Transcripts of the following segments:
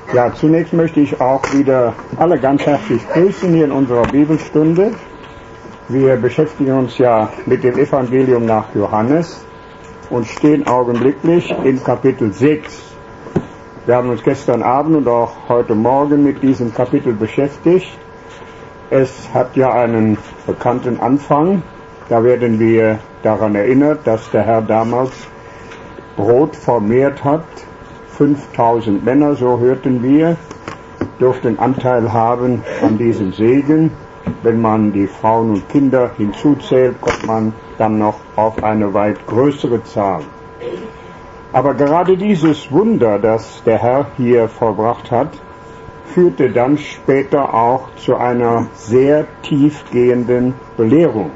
Ja, zunächst möchte ich auch wieder alle ganz herzlich grüßen hier in unserer Bibelstunde. Wir beschäftigen uns ja mit dem Evangelium nach Johannes und stehen augenblicklich in Kapitel 6. Wir haben uns gestern Abend und auch heute Morgen mit diesem Kapitel beschäftigt. Es hat ja einen bekannten Anfang. Da werden wir daran erinnert, dass der Herr damals Brot vermehrt hat. 5000 Männer, so hörten wir, durften Anteil haben an diesem Segen. Wenn man die Frauen und Kinder hinzuzählt, kommt man dann noch auf eine weit größere Zahl. Aber gerade dieses Wunder, das der Herr hier vollbracht hat, führte dann später auch zu einer sehr tiefgehenden Belehrung.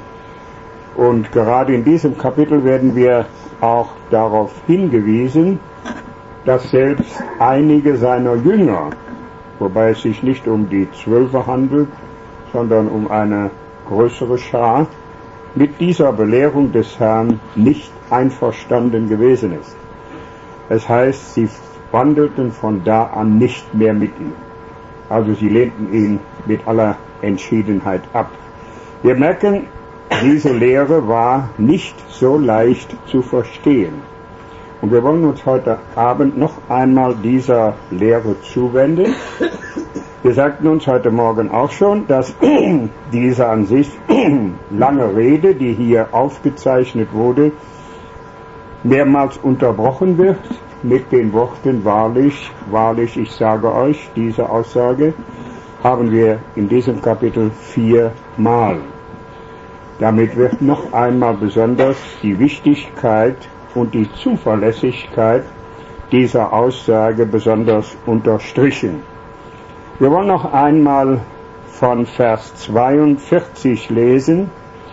Und gerade in diesem Kapitel werden wir auch darauf hingewiesen, dass selbst einige seiner Jünger, wobei es sich nicht um die 12 handelt, sondern um eine größere Schar, mit dieser Belehrung des Herrn nicht einverstanden gewesen ist. Es heißt, sie wandelten von da an nicht mehr mit ihm. Also sie lehnten ihn mit aller Entschiedenheit ab. Wir merken, diese Lehre war nicht so leicht zu verstehen. Und wir wollen uns heute Abend noch einmal dieser Lehre zuwenden. Wir sagten uns heute Morgen auch schon, dass diese an sich lange Rede, die hier aufgezeichnet wurde, mehrmals unterbrochen wird mit den Worten wahrlich, wahrlich, ich sage euch, diese Aussage haben wir in diesem Kapitel 4-mal. Damit wird noch einmal besonders die Wichtigkeit und die Zuverlässigkeit dieser Aussage besonders unterstrichen. Wir wollen noch einmal von Vers 42 lesen.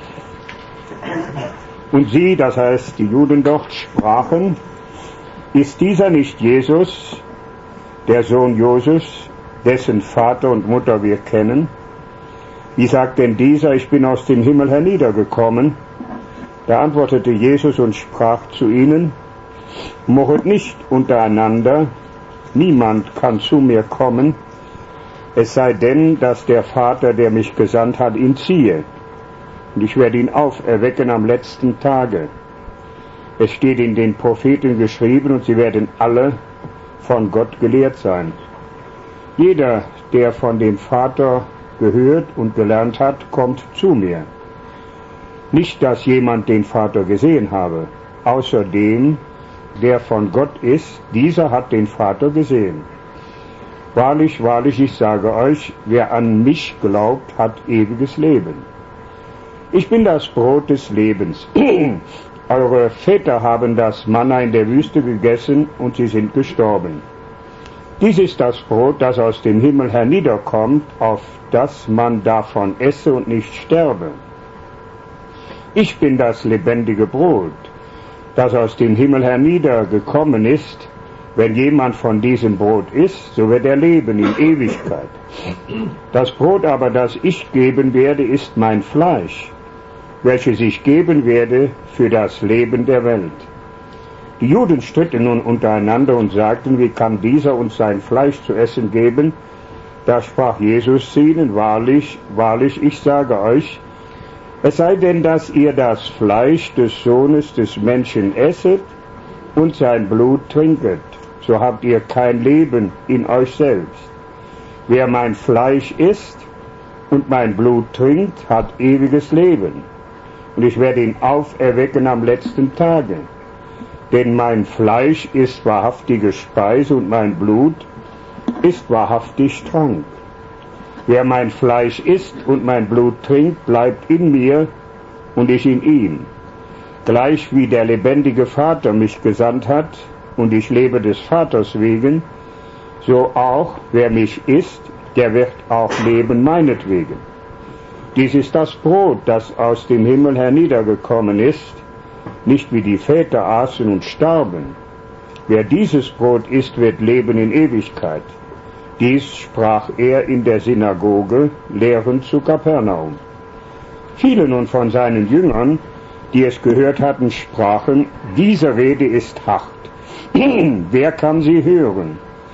Und sie, das heißt die Juden dort, sprachen, ist dieser nicht Jesus, der Sohn Joses, dessen Vater und Mutter wir kennen? Wie sagt denn dieser, ich bin aus dem Himmel herniedergekommen? Da antwortete Jesus und sprach zu ihnen, murret nicht untereinander, niemand kann zu mir kommen, es sei denn, dass der Vater, der mich gesandt hat, ihn ziehe, und ich werde ihn auferwecken am letzten Tage. Es steht in den Propheten geschrieben, und sie werden alle von Gott gelehrt sein. Jeder, der von dem Vater gehört und gelernt hat, kommt zu mir. Nicht, dass jemand den Vater gesehen habe. Außerdem, der von Gott ist, dieser hat den Vater gesehen. Wahrlich, wahrlich, ich sage euch, wer an mich glaubt, hat ewiges Leben. Ich bin das Brot des Lebens. Eure Väter haben das Manna in der Wüste gegessen und sie sind gestorben. Dies ist das Brot, das aus dem Himmel herniederkommt, auf das man davon esse und nicht sterbe. Ich bin das lebendige Brot, das aus dem Himmel herniedergekommen ist. Wenn jemand von diesem Brot isst, so wird er leben in Ewigkeit. Das Brot aber, das ich geben werde, ist mein Fleisch, welches ich geben werde für das Leben der Welt. Die Juden stritten nun untereinander und sagten, wie kann dieser uns sein Fleisch zu essen geben? Da sprach Jesus zu ihnen, wahrlich, wahrlich, ich sage euch, es sei denn, dass ihr das Fleisch des Sohnes des Menschen esset und sein Blut trinket, so habt ihr kein Leben in euch selbst. Wer mein Fleisch isst und mein Blut trinkt, hat ewiges Leben, und ich werde ihn auferwecken am letzten Tage. Denn mein Fleisch ist wahrhaftige Speise und mein Blut ist wahrhaftig Trank. Wer mein Fleisch isst und mein Blut trinkt, bleibt in mir und ich in ihm. Gleich wie der lebendige Vater mich gesandt hat und ich lebe des Vaters wegen, so auch wer mich isst, der wird auch leben meinetwegen. Dies ist das Brot, das aus dem Himmel herniedergekommen ist, nicht wie die Väter aßen und starben. Wer dieses Brot isst, wird leben in Ewigkeit. Dies sprach er in der Synagoge, lehrend zu Kapernaum. Viele nun von seinen Jüngern, die es gehört hatten, sprachen, diese Rede ist hart. Wer kann sie hören?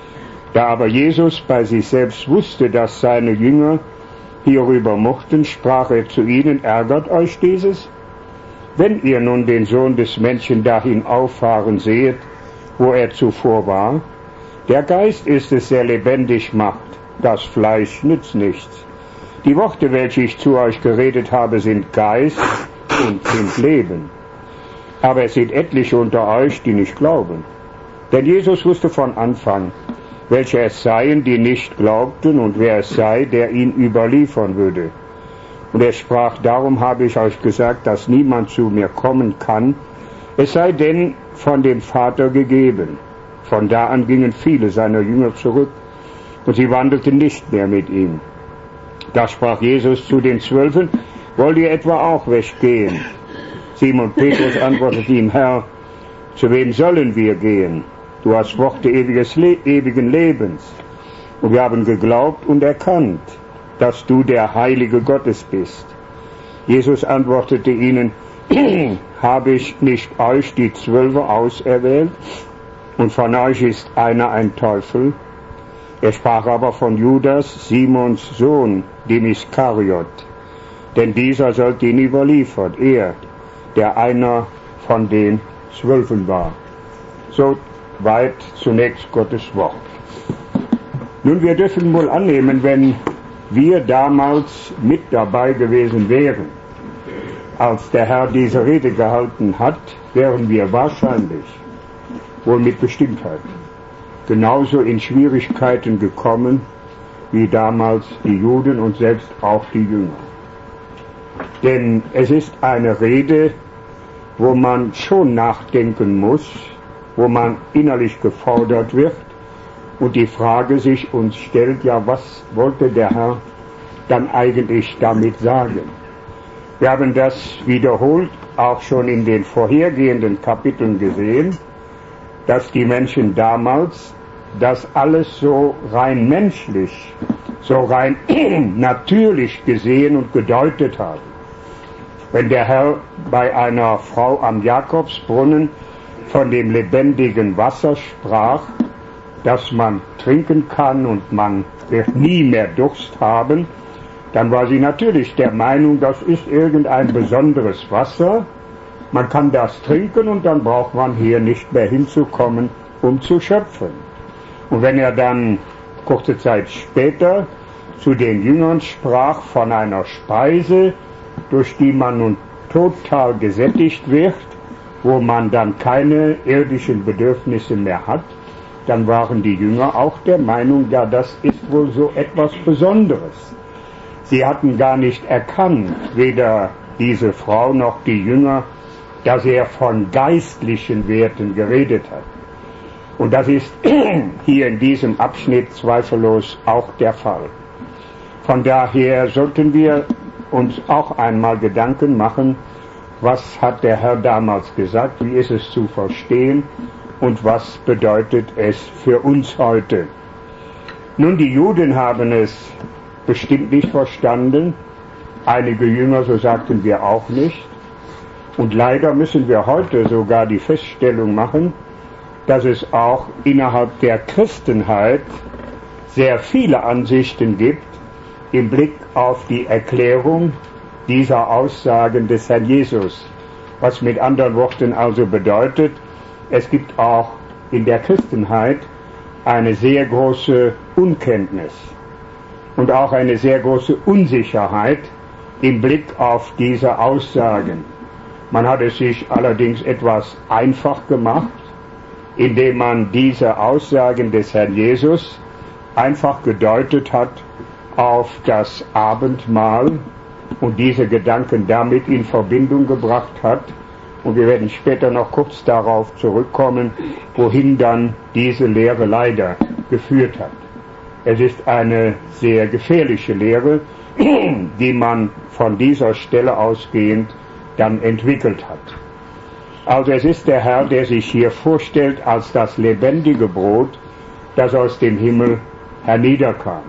Da aber Jesus bei sich selbst wusste, dass seine Jünger hierüber murrten, sprach er zu ihnen: Ärgert euch dieses? Wenn ihr nun den Sohn des Menschen dahin auffahren seht, wo er zuvor war, der Geist ist es, der lebendig macht, das Fleisch nützt nichts. Die Worte, welche ich zu euch geredet habe, sind Geist und sind Leben. Aber es sind etliche unter euch, die nicht glauben. Denn Jesus wusste von Anfang, welche es seien, die nicht glaubten, und wer es sei, der ihn überliefern würde. Und er sprach: Darum habe ich euch gesagt, dass niemand zu mir kommen kann, es sei denn von dem Vater gegeben. Von da an gingen viele seiner Jünger zurück, und sie wandelten nicht mehr mit ihm. Da sprach Jesus zu den 12: Wollt ihr etwa auch weggehen? Simon Petrus antwortete ihm: Herr, zu wem sollen wir gehen? Du hast Worte ewigen Lebens. Und wir haben geglaubt und erkannt, dass du der Heilige Gottes bist. Jesus antwortete ihnen: Habe ich nicht euch die 12 auserwählt? Und von euch ist einer ein Teufel? Er sprach aber von Judas, Simons Sohn, dem Iskariot. Denn dieser sollte ihn überliefern, er, der einer von den 12 war. So weit zunächst Gottes Wort. Nun, wir dürfen wohl annehmen, wenn wir damals mit dabei gewesen wären, als der Herr diese Rede gehalten hat, wären wir wahrscheinlich, wohl mit Bestimmtheit, genauso in Schwierigkeiten gekommen wie damals die Juden und selbst auch die Jünger. Denn es ist eine Rede, wo man schon nachdenken muss, wo man innerlich gefordert wird und die Frage sich uns stellt: Ja, was wollte der Herr dann eigentlich damit sagen? Wir haben das wiederholt auch schon in den vorhergehenden Kapiteln gesehen, dass die Menschen damals das alles so rein menschlich, so rein natürlich gesehen und gedeutet haben. Wenn der Herr bei einer Frau am Jakobsbrunnen von dem lebendigen Wasser sprach, das man trinken kann und man wird nie mehr Durst haben, dann war sie natürlich der Meinung, das ist irgendein besonderes Wasser, man kann das trinken und dann braucht man hier nicht mehr hinzukommen, um zu schöpfen. Und wenn er dann kurze Zeit später zu den Jüngern sprach von einer Speise, durch die man nun total gesättigt wird, wo man dann keine irdischen Bedürfnisse mehr hat, dann waren die Jünger auch der Meinung, ja, das ist wohl so etwas Besonderes. Sie hatten gar nicht erkannt, weder diese Frau noch die Jünger, dass er von geistlichen Werten geredet hat. Und das ist hier in diesem Abschnitt zweifellos auch der Fall. Von daher sollten wir uns auch einmal Gedanken machen, was hat der Herr damals gesagt, wie ist es zu verstehen und was bedeutet es für uns heute. Nun, die Juden haben es bestimmt nicht verstanden, einige Jünger, so sagten wir auch nicht. Und leider müssen wir heute sogar die Feststellung machen, dass es auch innerhalb der Christenheit sehr viele Ansichten gibt im Blick auf die Erklärung dieser Aussagen des Herrn Jesus. Was mit anderen Worten also bedeutet, es gibt auch in der Christenheit eine sehr große Unkenntnis und auch eine sehr große Unsicherheit im Blick auf diese Aussagen. Man hat es sich allerdings etwas einfach gemacht, indem man diese Aussagen des Herrn Jesus einfach gedeutet hat auf das Abendmahl und diese Gedanken damit in Verbindung gebracht hat. Und wir werden später noch kurz darauf zurückkommen, wohin dann diese Lehre leider geführt hat. Es ist eine sehr gefährliche Lehre, die man von dieser Stelle ausgehend dann entwickelt hat. Also es ist der Herr, der sich hier vorstellt als das lebendige Brot, das aus dem Himmel herniederkam.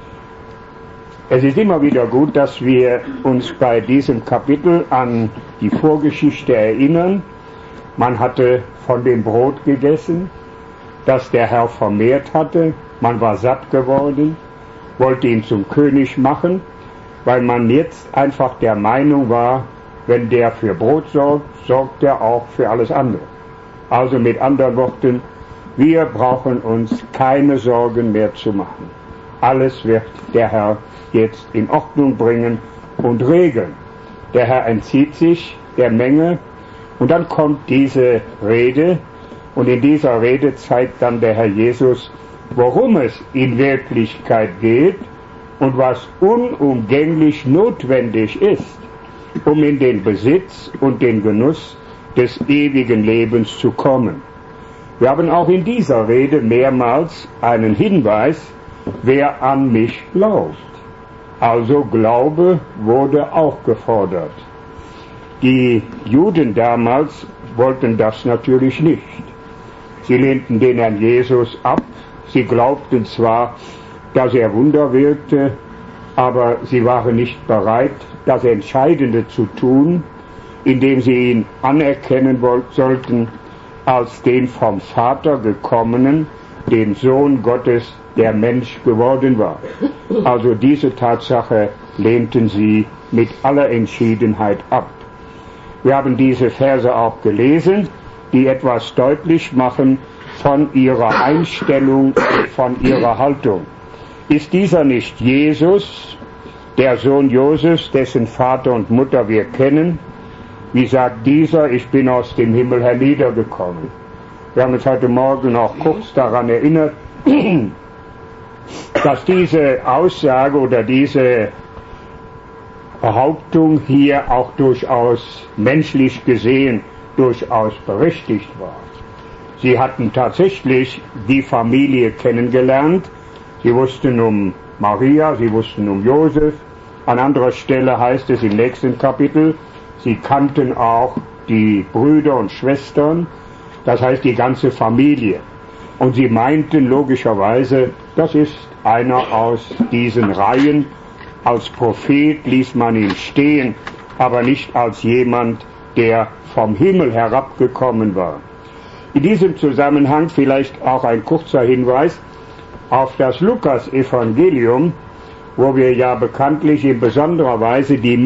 Es ist immer wieder gut, dass wir uns bei diesem Kapitel an die Vorgeschichte erinnern. Man hatte von dem Brot gegessen, das der Herr vermehrt hatte. Man war satt geworden, wollte ihn zum König machen, weil man jetzt einfach der Meinung war, wenn der für Brot sorgt, sorgt er auch für alles andere. Also mit anderen Worten, wir brauchen uns keine Sorgen mehr zu machen. Alles wird der Herr jetzt in Ordnung bringen und regeln. Der Herr entzieht sich der Menge und dann kommt diese Rede und in dieser Rede zeigt dann der Herr Jesus, worum es in Wirklichkeit geht und was unumgänglich notwendig ist, um in den Besitz und den Genuss des ewigen Lebens zu kommen. Wir haben auch in dieser Rede mehrmals einen Hinweis, wer an mich glaubt. Also Glaube wurde auch gefordert. Die Juden damals wollten das natürlich nicht. Sie lehnten den Herrn Jesus ab. Sie glaubten zwar, dass er Wunder wirkte, aber sie waren nicht bereit, das Entscheidende zu tun, indem sie ihn anerkennen sollten als den vom Vater gekommenen, den Sohn Gottes, der Mensch geworden war. Also diese Tatsache lehnten sie mit aller Entschiedenheit ab. Wir haben diese Verse auch gelesen, die etwas deutlich machen von ihrer Einstellung, von ihrer Haltung. Ist dieser nicht Jesus, der Sohn Josefs, dessen Vater und Mutter wir kennen? Wie sagt dieser, ich bin aus dem Himmel herniedergekommen? Wir haben uns heute Morgen auch kurz daran erinnert, dass diese Aussage oder diese Behauptung hier auch durchaus menschlich gesehen durchaus berechtigt war. Sie hatten tatsächlich die Familie kennengelernt. Sie wussten um Maria, sie wussten um Josef. An anderer Stelle heißt es im nächsten Kapitel, sie kannten auch die Brüder und Schwestern, das heißt die ganze Familie. Und sie meinten logischerweise, das ist einer aus diesen Reihen. Als Prophet ließ man ihn stehen, aber nicht als jemand, der vom Himmel herabgekommen war. In diesem Zusammenhang vielleicht auch ein kurzer Hinweis auf das Lukas-Evangelium, wo wir ja bekanntlich in besonderer Weise die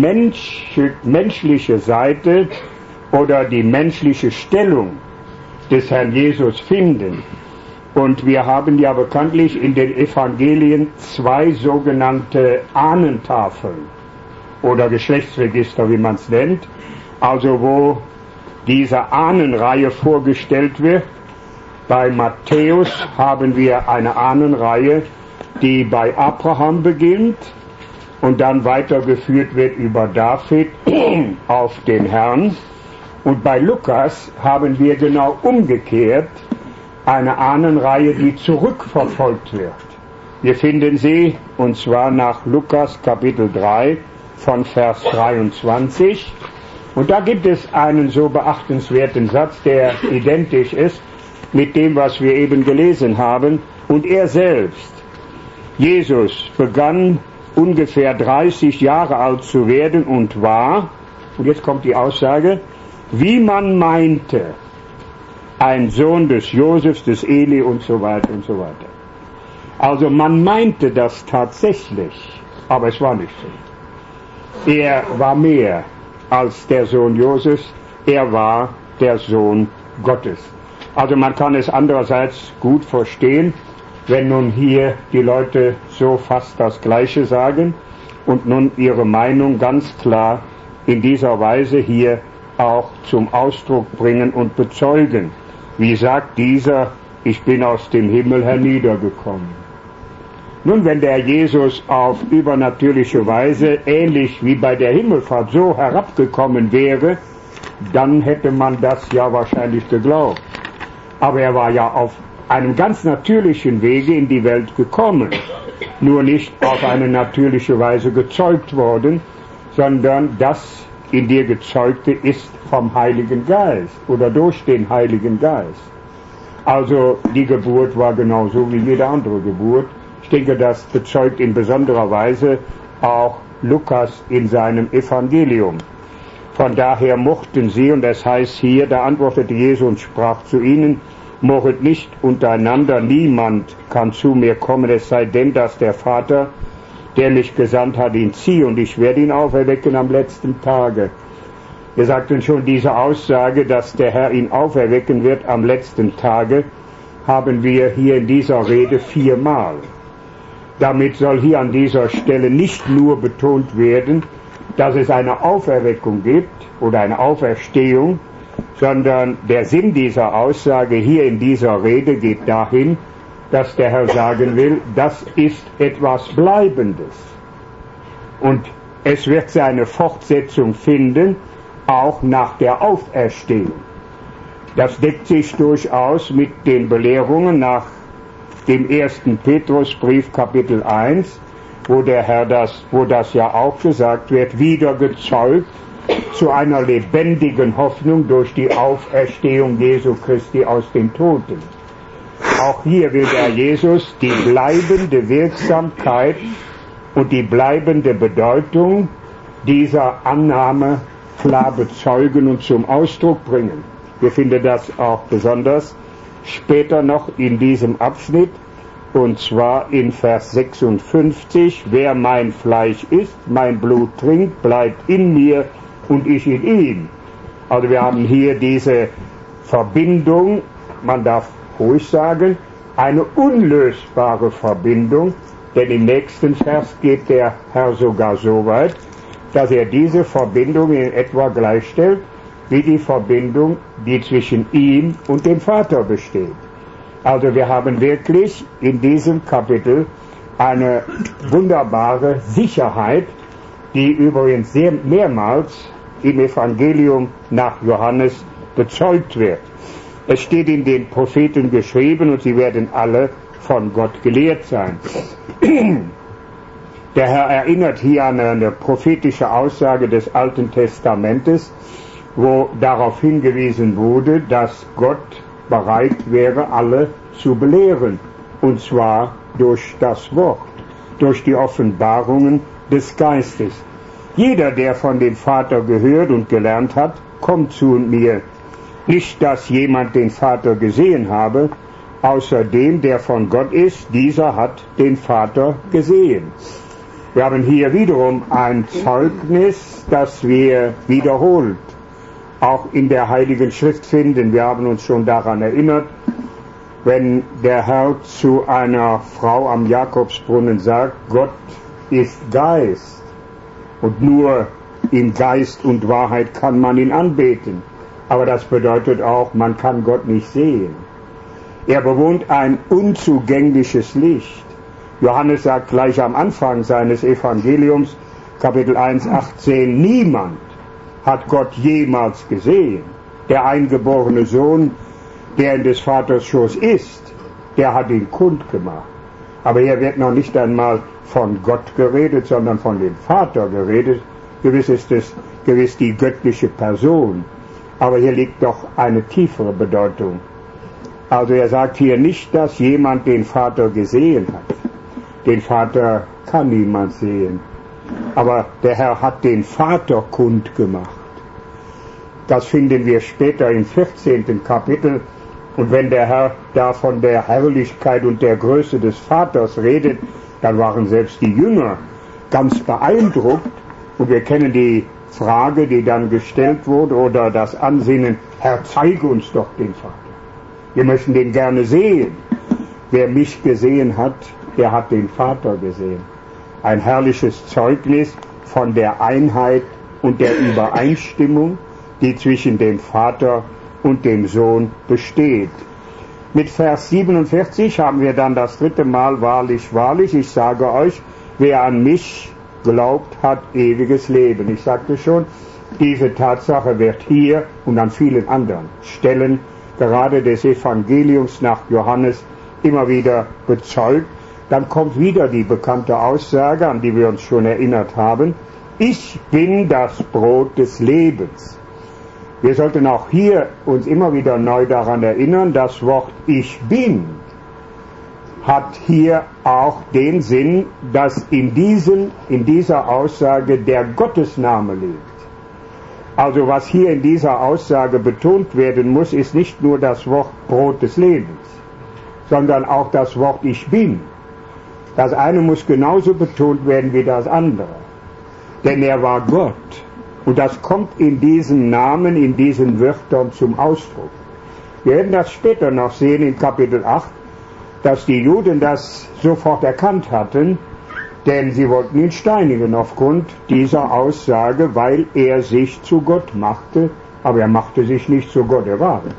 menschliche Seite oder die menschliche Stellung des Herrn Jesus finden. Und wir haben ja bekanntlich in den Evangelien 2 sogenannte Ahnentafeln oder Geschlechtsregister, wie man es nennt, also wo diese Ahnenreihe vorgestellt wird. Bei Matthäus haben wir eine Ahnenreihe, die bei Abraham beginnt und dann weitergeführt wird über David auf den Herrn. Und bei Lukas haben wir genau umgekehrt eine Ahnenreihe, die zurückverfolgt wird. Wir finden sie, und zwar nach Lukas Kapitel 3 von Vers 23. Und da gibt es einen so beachtenswerten Satz, der identisch ist mit dem, was wir eben gelesen haben. Und er selbst, Jesus, begann ungefähr 30 Jahre alt zu werden und war, und jetzt kommt die Aussage, wie man meinte, ein Sohn des Josefs, des Eli und so weiter und so weiter. Also man meinte das tatsächlich, aber es war nicht so. Er war mehr als der Sohn Josefs, er war der Sohn Gottes. Also man kann es andererseits gut verstehen, wenn nun hier die Leute so fast das Gleiche sagen und nun ihre Meinung ganz klar in dieser Weise hier auch zum Ausdruck bringen und bezeugen. Wie sagt dieser, ich bin aus dem Himmel herniedergekommen. Nun, wenn der Jesus auf übernatürliche Weise, ähnlich wie bei der Himmelfahrt, so herabgekommen wäre, dann hätte man das ja wahrscheinlich geglaubt. Aber er war ja auf einem ganz natürlichen Wege in die Welt gekommen, nur nicht auf eine natürliche Weise gezeugt worden, sondern das in dir Gezeugte ist vom Heiligen Geist oder durch den Heiligen Geist. Also die Geburt war genauso wie jede andere Geburt. Ich denke, das bezeugt in besonderer Weise auch Lukas in seinem Evangelium. Von daher mochten sie, und das heißt hier, da antwortete Jesus und sprach zu ihnen, mochet nicht untereinander, niemand kann zu mir kommen, es sei denn, dass der Vater, der mich gesandt hat, ihn ziehe, und ich werde ihn auferwecken am letzten Tage. Wir sagten schon, diese Aussage, dass der Herr ihn auferwecken wird am letzten Tage, haben wir hier in dieser Rede 4-mal. Damit soll hier an dieser Stelle nicht nur betont werden, dass es eine Auferweckung gibt oder eine Auferstehung, sondern der Sinn dieser Aussage hier in dieser Rede geht dahin, dass der Herr sagen will, das ist etwas Bleibendes. Und es wird seine Fortsetzung finden, auch nach der Auferstehung. Das deckt sich durchaus mit den Belehrungen nach dem 1. Petrusbrief Kapitel 1, wo das ja auch gesagt wird, wieder gezeugt zu einer lebendigen Hoffnung durch die Auferstehung Jesu Christi aus den Toten. Auch hier will der Jesus die bleibende Wirksamkeit und die bleibende Bedeutung dieser Annahme klar bezeugen und zum Ausdruck bringen. Wir finden das auch besonders später noch in diesem Abschnitt, und zwar in Vers 56, wer mein Fleisch isst, mein Blut trinkt, bleibt in mir und ich in ihm. Also wir haben hier diese Verbindung, man darf ruhig sagen, eine unlösbare Verbindung, denn im nächsten Vers geht der Herr sogar so weit, dass er diese Verbindung in etwa gleichstellt wie die Verbindung, die zwischen ihm und dem Vater besteht. Also wir haben wirklich in diesem Kapitel eine wunderbare Sicherheit, die übrigens mehrmals im Evangelium nach Johannes bezeugt wird. Es steht in den Propheten geschrieben und sie werden alle von Gott gelehrt sein. Der Herr erinnert hier an eine prophetische Aussage des Alten Testamentes, wo darauf hingewiesen wurde, dass Gott bereit wäre, alle zu belehren, und zwar durch das Wort, durch die Offenbarungen des Geistes. Jeder, der von dem Vater gehört und gelernt hat, kommt zu mir. Nicht, dass jemand den Vater gesehen habe, außer dem, der von Gott ist, dieser hat den Vater gesehen. Wir haben hier wiederum ein Zeugnis, das wir wiederholt auch in der Heiligen Schrift finden. Wir haben uns schon daran erinnert, wenn der Herr zu einer Frau am Jakobsbrunnen sagt, Gott ist Geist und nur in Geist und Wahrheit kann man ihn anbeten. Aber das bedeutet auch, man kann Gott nicht sehen. Er bewohnt ein unzugängliches Licht. Johannes sagt gleich am Anfang seines Evangeliums, Kapitel 1, 18, niemand hat Gott jemals gesehen. Der eingeborene Sohn, der in des Vaters Schoß ist, der hat ihn kundgemacht. Aber hier wird noch nicht einmal von Gott geredet, sondern von dem Vater geredet. Gewiss ist es die göttliche Person. Aber hier liegt doch eine tiefere Bedeutung. Also er sagt hier nicht, dass jemand den Vater gesehen hat. Den Vater kann niemand sehen. Aber der Herr hat den Vater kundgemacht. Das finden wir später im 14. Kapitel. Und wenn der Herr da von der Herrlichkeit und der Größe des Vaters redet, dann waren selbst die Jünger ganz beeindruckt. Und wir kennen die Frage, die dann gestellt wurde, oder das Ansinnen, Herr, zeige uns doch den Vater. Wir möchten den gerne sehen. Wer mich gesehen hat, der hat den Vater gesehen. Ein herrliches Zeugnis von der Einheit und der Übereinstimmung, die zwischen dem Vater und dem Sohn besteht. Mit Vers 47 haben wir dann das 3. Mal, wahrlich, wahrlich, ich sage euch, wer an mich glaubt, hat ewiges Leben. Ich sagte schon, diese Tatsache wird hier und an vielen anderen Stellen, gerade des Evangeliums nach Johannes, immer wieder bezeugt. Dann kommt wieder die bekannte Aussage, an die wir uns schon erinnert haben, ich bin das Brot des Lebens. Wir sollten auch hier uns immer wieder neu daran erinnern, das Wort ich bin hat hier auch den Sinn, dass in dieser Aussage der Gottesname liegt. Also was hier in dieser Aussage betont werden muss, ist nicht nur das Wort Brot des Lebens, sondern auch das Wort Ich bin. Das eine muss genauso betont werden wie das andere. Denn er war Gott. Und das kommt in diesem Namen, in diesen Wörtern zum Ausdruck. Wir werden das später noch sehen in Kapitel 8, dass die Juden das sofort erkannt hatten, denn sie wollten ihn steinigen aufgrund dieser Aussage, weil er sich zu Gott machte, aber er machte sich nicht zu Gott, er war.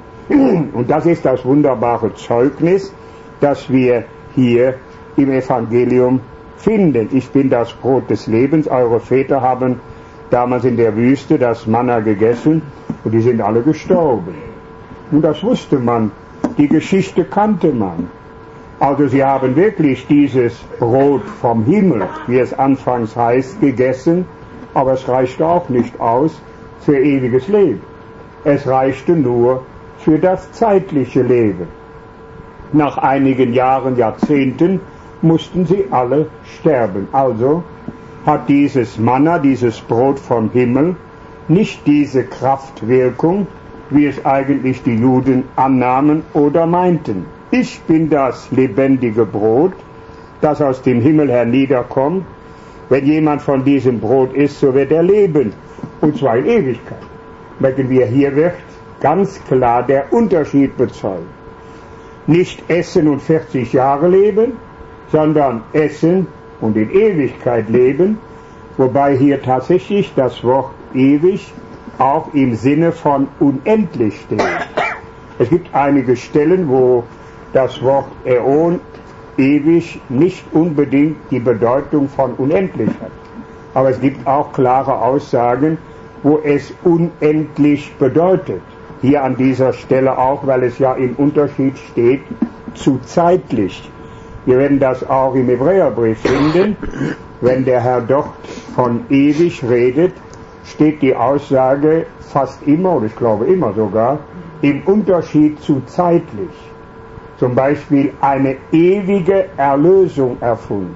Und das ist das wunderbare Zeugnis, das wir hier im Evangelium finden. Ich bin das Brot des Lebens, eure Väter haben damals in der Wüste das Manna gegessen und die sind alle gestorben. Und das wusste man, die Geschichte kannte man. Also sie haben wirklich dieses Brot vom Himmel, wie es anfangs heißt, gegessen, aber es reichte auch nicht aus für ewiges Leben. Es reichte nur für das zeitliche Leben. Nach einigen Jahren, Jahrzehnten mussten sie alle sterben. Also hat dieses Manna, dieses Brot vom Himmel, nicht diese Kraftwirkung, wie es eigentlich die Juden annahmen oder meinten. Ich bin das lebendige Brot, das aus dem Himmel herniederkommt. Wenn jemand von diesem Brot isst, so wird er leben, und zwar in Ewigkeit. Merken wir, hier wird ganz klar der Unterschied bezeugt. Nicht essen und 40 Jahre leben, sondern essen und in Ewigkeit leben, wobei hier tatsächlich das Wort ewig auch im Sinne von unendlich steht. Es gibt einige Stellen, wo das Wort Äon, ewig, nicht unbedingt die Bedeutung von unendlich hat. Aber es gibt auch klare Aussagen, wo es unendlich bedeutet. Hier an dieser Stelle auch, weil es ja im Unterschied steht zu zeitlich. Wir werden das auch im Hebräerbrief finden. Wenn der Herr dort von ewig redet, steht die Aussage fast immer, oder ich glaube immer sogar, im Unterschied zu zeitlich. Zum Beispiel eine ewige Erlösung erfunden.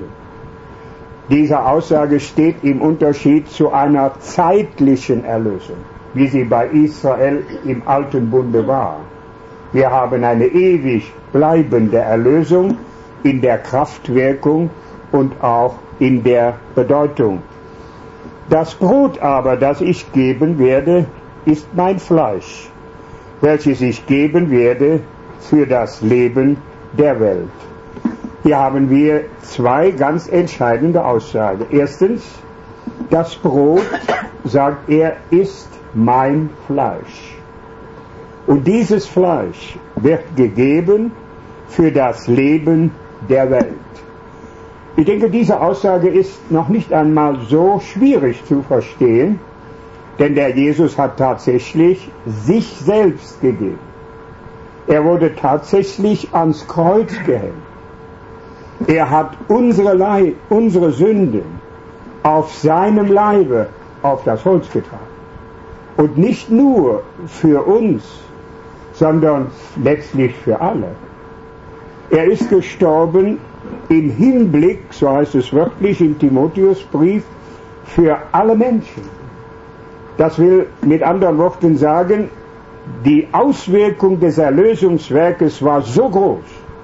Diese Aussage steht im Unterschied zu einer zeitlichen Erlösung, wie sie bei Israel im Alten Bunde war. Wir haben eine ewig bleibende Erlösung in der Kraftwirkung und auch in der Bedeutung. Das Brot aber, das ich geben werde, ist mein Fleisch, welches ich geben werde für das Leben der Welt. Hier haben wir zwei ganz entscheidende Aussagen. Erstens, das Brot, sagt er, ist mein Fleisch. Und dieses Fleisch wird gegeben für das Leben der Welt. Ich denke, diese Aussage ist noch nicht einmal so schwierig zu verstehen, denn der Jesus hat tatsächlich sich selbst gegeben. Er wurde tatsächlich ans Kreuz gehängt. Er hat unsere Sünden auf seinem Leibe auf das Holz getragen. Und nicht nur für uns, sondern letztlich für alle. Er ist gestorben im Hinblick, so heißt es wörtlich im Timotheusbrief, für alle Menschen. Das will mit anderen Worten sagen, die Auswirkung des Erlösungswerkes war so groß,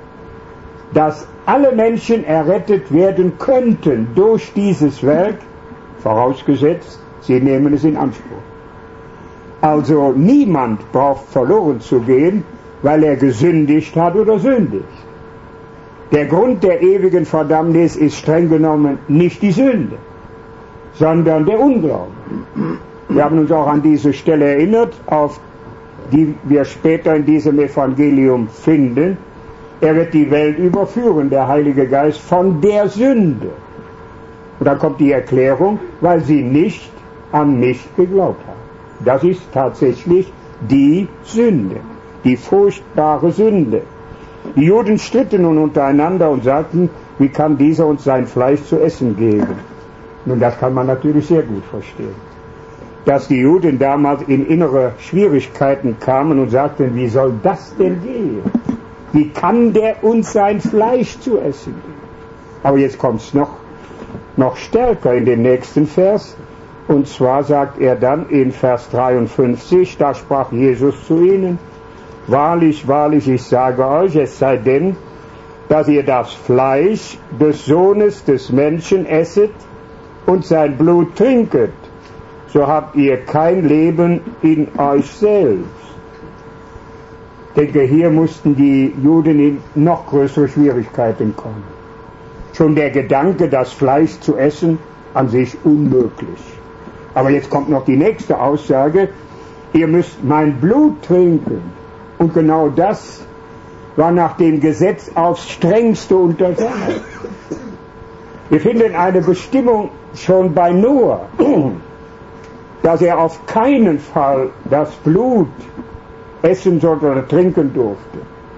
dass alle Menschen errettet werden könnten durch dieses Werk, vorausgesetzt, sie nehmen es in Anspruch. Also niemand braucht verloren zu gehen, weil er gesündigt hat oder sündigt. Der Grund der ewigen Verdammnis ist streng genommen nicht die Sünde, sondern der Unglauben. Wir haben uns auch an diese Stelle erinnert, auf die wir später in diesem Evangelium finden. Er wird die Welt überführen, der Heilige Geist, von der Sünde. Und dann kommt die Erklärung, weil sie nicht an mich geglaubt haben. Das ist tatsächlich die Sünde, die furchtbare Sünde. Die Juden stritten nun untereinander und sagten, wie kann dieser uns sein Fleisch zu essen geben? Nun, das kann man natürlich sehr gut verstehen. Dass die Juden damals in innere Schwierigkeiten kamen und sagten, wie soll das denn gehen? Wie kann der uns sein Fleisch zu essen geben? Aber jetzt kommt es noch stärker in den nächsten Vers. Und zwar sagt er dann in Vers 53, da sprach Jesus zu ihnen: Wahrlich, wahrlich, ich sage euch, es sei denn, dass ihr das Fleisch des Sohnes des Menschen esset und sein Blut trinket, so habt ihr kein Leben in euch selbst. Ich denke, hier mussten die Juden in noch größere Schwierigkeiten kommen. Schon der Gedanke, das Fleisch zu essen, an sich unmöglich. Aber jetzt kommt noch die nächste Aussage: Ihr müsst mein Blut trinken. Und genau das war nach dem Gesetz aufs Strengste untersagt. Wir finden eine Bestimmung schon bei Noah, dass er auf keinen Fall das Blut essen sollte oder trinken durfte.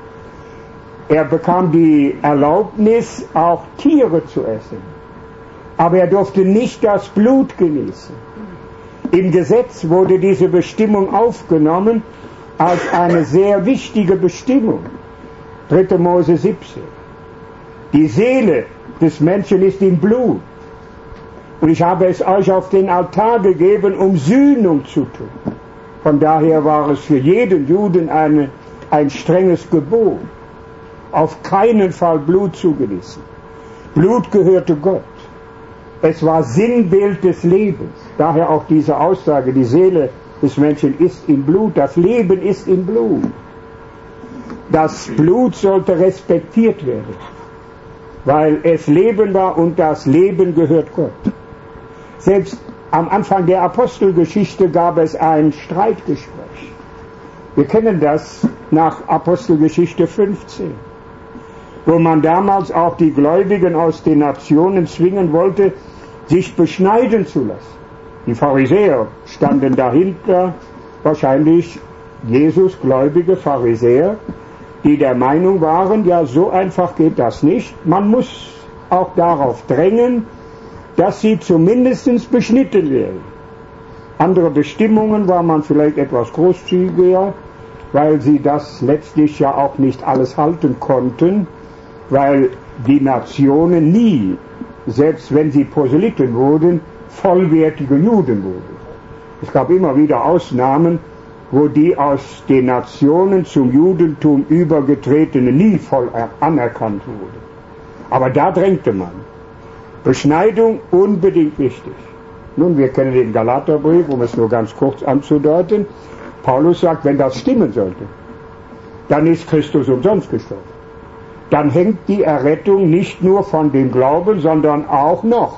Er bekam die Erlaubnis, auch Tiere zu essen. Aber er durfte nicht das Blut genießen. Im Gesetz wurde diese Bestimmung aufgenommen als eine sehr wichtige Bestimmung. 3. Mose 17. Die Seele des Menschen ist im Blut. Und ich habe es euch auf den Altar gegeben, um Sühnung zu tun. Von daher war es für jeden Juden ein strenges Gebot, auf keinen Fall Blut zu genießen. Blut gehörte Gott. Es war Sinnbild des Lebens. Daher auch diese Aussage, die Seele des Menschen ist im Blut, das Leben ist im Blut. Das Blut sollte respektiert werden, weil es Leben war und das Leben gehört Gott. Selbst am Anfang der Apostelgeschichte gab es ein Streitgespräch. Wir kennen das nach Apostelgeschichte 15, wo man damals auch die Gläubigen aus den Nationen zwingen wollte, sich beschneiden zu lassen. Die Pharisäer standen dahinter, wahrscheinlich Jesus-gläubige Pharisäer, die der Meinung waren, ja, so einfach geht das nicht. Man muss auch darauf drängen, dass sie zumindest beschnitten werden. Andere Bestimmungen war man vielleicht etwas großzügiger, weil sie das letztlich ja auch nicht alles halten konnten, weil die Nationen nie, selbst wenn sie Proselyten wurden, vollwertige Juden wurden. Es gab immer wieder Ausnahmen, wo die aus den Nationen zum Judentum übergetretenen nie voll anerkannt wurden. Aber da drängte man. Beschneidung unbedingt wichtig. Nun, wir kennen den Galaterbrief, um es nur ganz kurz anzudeuten. Paulus sagt, wenn das stimmen sollte, dann ist Christus umsonst gestorben. Dann hängt die Errettung nicht nur von dem Glauben, sondern auch noch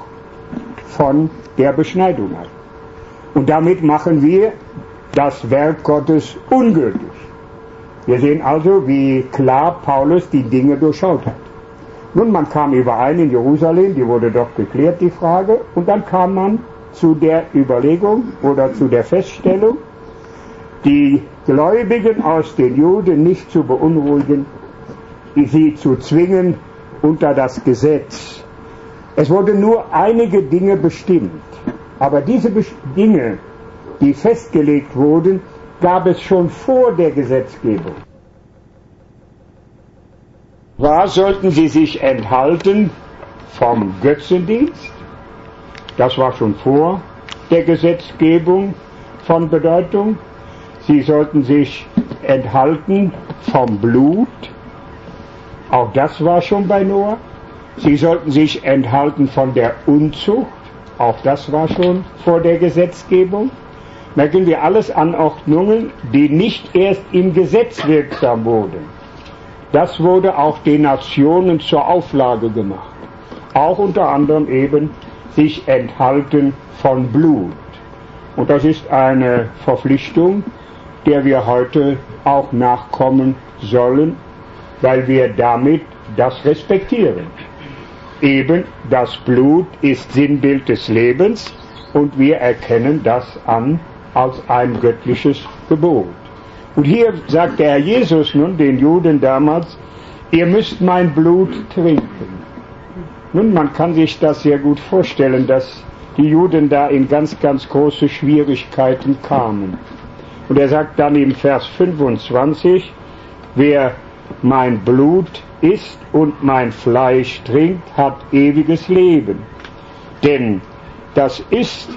von der Beschneidung ab. Und damit machen wir das Werk Gottes ungültig. Wir sehen also, wie klar Paulus die Dinge durchschaut hat. Nun, man kam überein in Jerusalem, die wurde dort geklärt, die Frage, und dann kam man zu der Überlegung oder zu der Feststellung, die Gläubigen aus den Juden nicht zu beunruhigen, sie zu zwingen unter das Gesetz. Es wurden nur einige Dinge bestimmt, aber diese Dinge, die festgelegt wurden, gab es schon vor der Gesetzgebung. Zwar sollten sie sich enthalten vom Götzendienst, das war schon vor der Gesetzgebung von Bedeutung. Sie sollten sich enthalten vom Blut, auch das war schon bei Noah. Sie sollten sich enthalten von der Unzucht, auch das war schon vor der Gesetzgebung. Merken wir alles Anordnungen, die nicht erst im Gesetz wirksam wurden. Das wurde auch den Nationen zur Auflage gemacht. Auch unter anderem eben sich enthalten von Blut. Und das ist eine Verpflichtung, der wir heute auch nachkommen sollen, weil wir damit das respektieren. Eben das Blut ist Sinnbild des Lebens und wir erkennen das an als ein göttliches Gebot. Und hier sagt der Herr Jesus nun den Juden damals, ihr müsst mein Blut trinken. Nun, man kann sich das sehr gut vorstellen, dass die Juden da in ganz, ganz große Schwierigkeiten kamen. Und er sagt dann im Vers 25, wer mein Blut isst und mein Fleisch trinkt, hat ewiges Leben. Denn das ist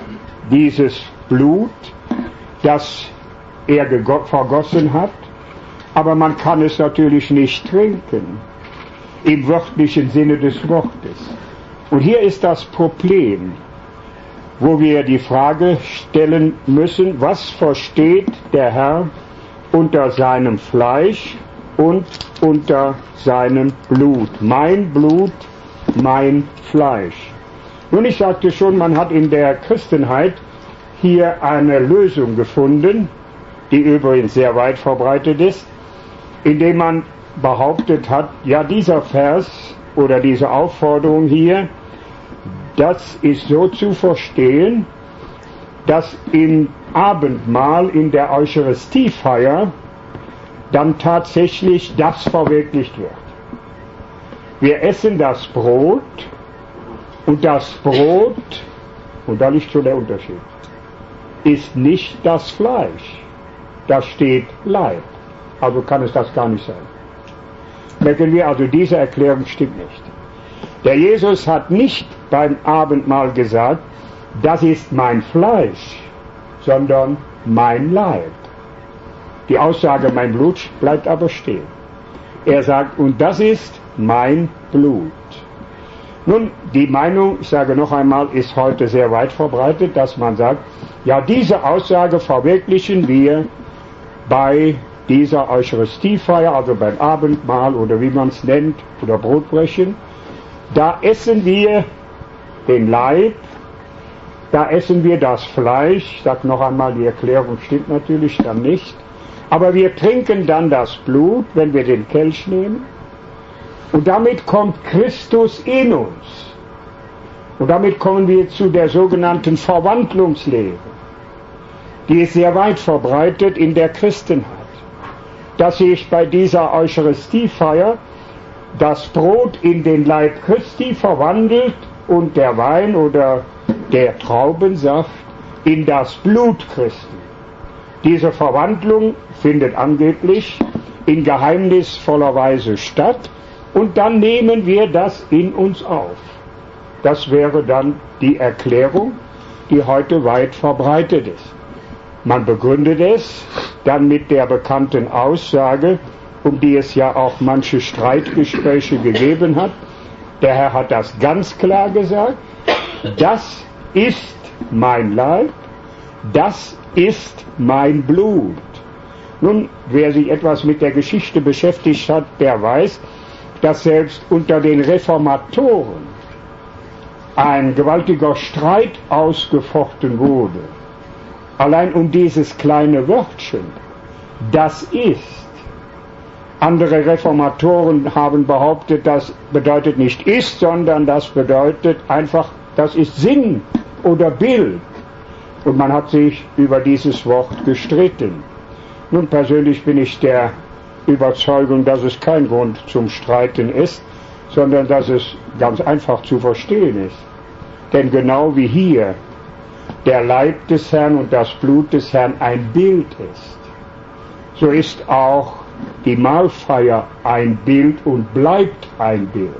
dieses Blut, das er vergossen hat, aber man kann es natürlich nicht trinken, im wörtlichen Sinne des Wortes. Und hier ist das Problem, wo wir die Frage stellen müssen, was versteht der Herr unter seinem Fleisch und unter seinem Blut? Mein Blut, mein Fleisch. Nun, ich sagte schon, man hat in der Christenheit hier eine Lösung gefunden, die übrigens sehr weit verbreitet ist, indem man behauptet hat, ja, dieser Vers oder diese Aufforderung hier, das ist so zu verstehen, dass im Abendmahl, in der Eucharistiefeier, dann tatsächlich das verwirklicht wird. Wir essen das Brot und das Brot, und da liegt schon der Unterschied, ist nicht das Fleisch. Da steht Leib. Also kann es das gar nicht sein. Merken wir also, diese Erklärung stimmt nicht. Der Jesus hat nicht beim Abendmahl gesagt, das ist mein Fleisch, sondern mein Leib. Die Aussage, mein Blut, bleibt aber stehen. Er sagt, und das ist mein Blut. Nun, die Meinung, ich sage noch einmal, ist heute sehr weit verbreitet, dass man sagt, ja, diese Aussage verwirklichen wir bei dieser Eucharistiefeier, also beim Abendmahl oder wie man es nennt, oder Brotbrechen. Da essen wir den Leib, da essen wir das Fleisch. Ich sage noch einmal, die Erklärung stimmt natürlich dann nicht. Aber wir trinken dann das Blut, wenn wir den Kelch nehmen. Und damit kommt Christus in uns. Und damit kommen wir zu der sogenannten Verwandlungslehre. Die ist sehr weit verbreitet in der Christenheit. Dass sich bei dieser Eucharistiefeier das Brot in den Leib Christi verwandelt und der Wein oder der Traubensaft in das Blut Christi. Diese Verwandlung findet angeblich in geheimnisvoller Weise statt und dann nehmen wir das in uns auf. Das wäre dann die Erklärung, die heute weit verbreitet ist. Man begründet es dann mit der bekannten Aussage, um die es ja auch manche Streitgespräche gegeben hat. Der Herr hat das ganz klar gesagt, das ist mein Leib, das ist mein Blut. Nun, wer sich etwas mit der Geschichte beschäftigt hat, der weiß, dass selbst unter den Reformatoren ein gewaltiger Streit ausgefochten wurde. Allein um dieses kleine Wörtchen, das ist. Andere Reformatoren haben behauptet, das bedeutet nicht ist, sondern das bedeutet einfach, das ist Sinn oder Bild. Und man hat sich über dieses Wort gestritten. Nun, persönlich bin ich der Überzeugung, dass es kein Grund zum Streiten ist, sondern dass es ganz einfach zu verstehen ist. Denn genau wie hier der Leib des Herrn und das Blut des Herrn ein Bild ist, so ist auch die Mahlfeier ein Bild und bleibt ein Bild.